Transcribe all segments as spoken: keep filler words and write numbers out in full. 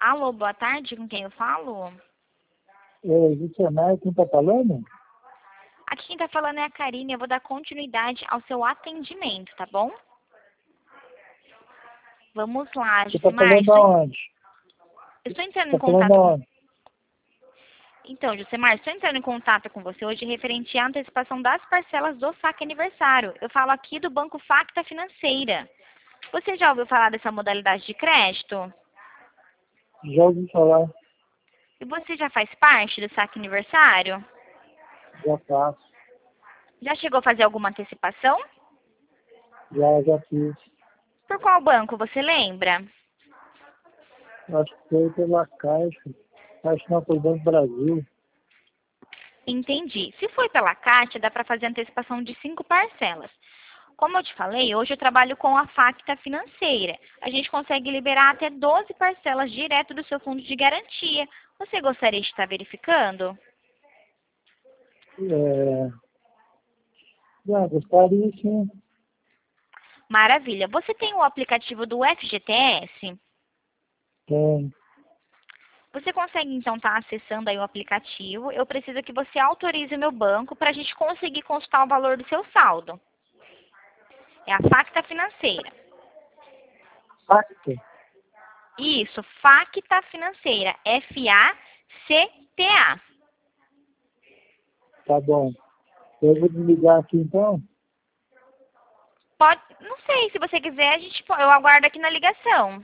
Alô, boa tarde, com quem eu falo? É, Vicionário, quem está falando? Aqui quem tá falando é a Karine, eu vou dar continuidade ao seu atendimento, tá bom? Vamos lá, Você está Josemar, falando estou, aonde? eu estou entrando em Está falando contato com... aonde? Então, Josemar, estou entrando em contato com você hoje referente à antecipação das parcelas do saque aniversário. Eu falo aqui do Banco Facta Financeira. Você já ouviu falar dessa modalidade de crédito? Já ouvi falar, E você já faz parte do saque aniversário? já faço, Já chegou a fazer alguma antecipação? já, já fiz. Por qual banco, você lembra? Acho que foi pela Caixa, acho que não foi Banco Brasil. Entendi. Se for pela Caixa, dá para fazer antecipação de cinco parcelas. Como eu te falei, hoje eu trabalho com a Facta Financeira. A gente consegue liberar até doze parcelas direto do seu fundo de garantia. Você gostaria de estar verificando? É, já gostaria sim, Maravilha. Você tem o aplicativo do F G T S? tem, Você consegue então estar acessando aí o aplicativo. Eu preciso que você autorize o meu banco para a gente conseguir consultar o valor do seu saldo. É a Facta Financeira. Facta, Isso, Facta Financeira. F A C T A. tá bom. Eu vou desligar aqui então, Pode, não sei, se você quiser, a gente, po- eu aguardo aqui na ligação.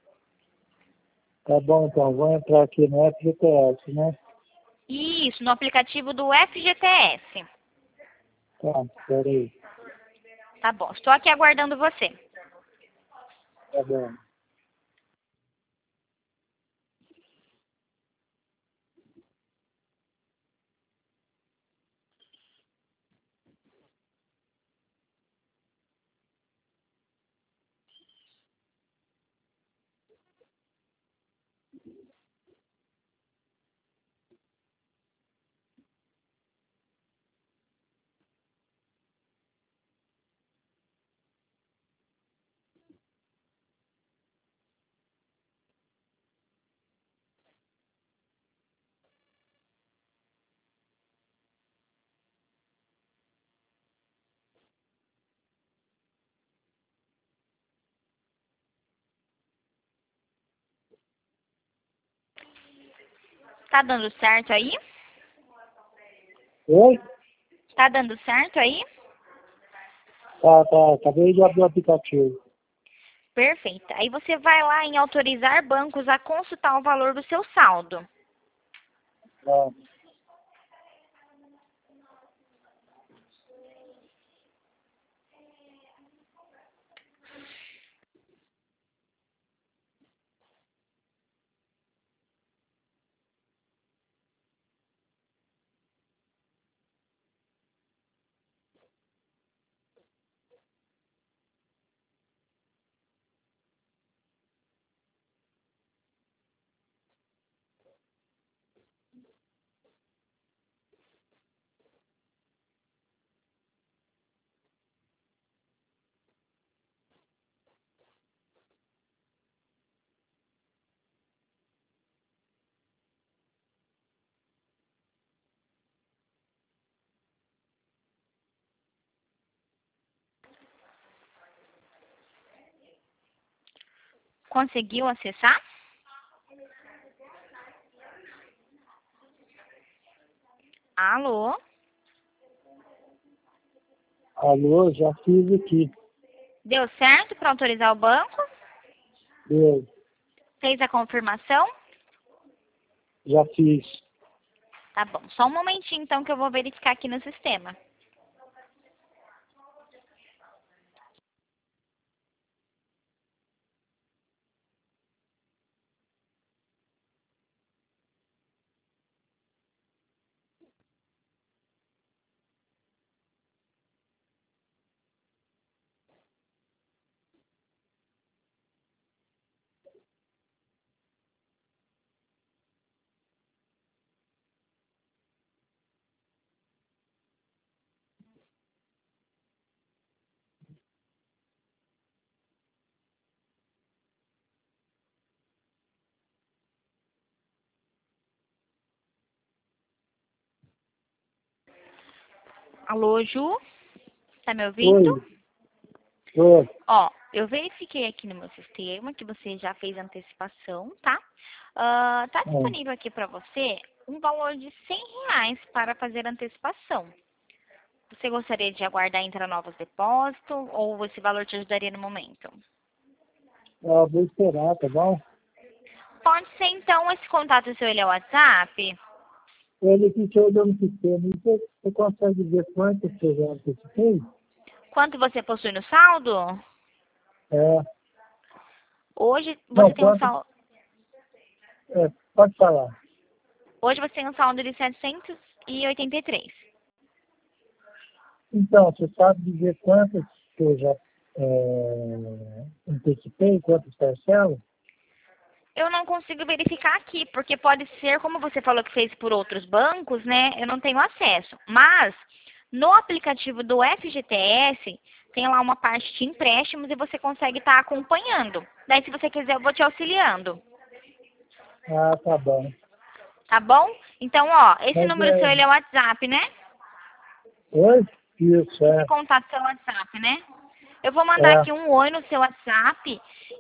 tá bom então, vou entrar aqui no F G T S, né? Isso, no aplicativo do F G T S. Tá, peraí, Tá bom, estou aqui aguardando você. tá bom. Tá dando certo aí? Oi? Tá dando certo aí? Tá, tá, acabei de abrir o aplicativo. Perfeito. Aí você vai lá em autorizar bancos a consultar o valor do seu saldo. Tá. Conseguiu acessar? Alô? Alô, já fiz aqui. Deu certo para autorizar o banco? Eu Fez a confirmação? já fiz. Tá bom. Só um momentinho então que eu vou verificar aqui no sistema. Alô, Ju? Tá me ouvindo? Oi. Oi. Ó, eu verifiquei aqui no meu sistema que você já fez antecipação, tá? Ah, tá É. disponível aqui para você um valor de cem reais para fazer antecipação. Você gostaria de aguardar entrar novos depósitos ou esse valor te ajudaria no momento? Ah, vou esperar, tá bom? Pode ser então esse contato seu, ele é o WhatsApp? Ele aqui que eu no sistema. E Você, você consegue ver quanto que eu já antecipei? Quanto você possui no saldo? É. Hoje Não, você tem um quanto... saldo, É, pode falar. hoje você tem um saldo de setecentos e oitenta e três. Então, você sabe dizer quantas que eu já é, antecipei, quantas parcelas? Eu não consigo verificar aqui, porque pode ser, como você falou que fez por outros bancos, né? Eu não tenho acesso. Mas, no aplicativo do F G T S, tem lá uma parte de empréstimos e você consegue estar acompanhando. Daí, se você quiser, eu vou te auxiliando. Ah, tá bom. Tá bom? Então, ó, esse Mas número seu, é... ele é o WhatsApp, né? Oi? Isso, Esse é. contato é o WhatsApp, né? Eu vou mandar É. aqui um oi no seu WhatsApp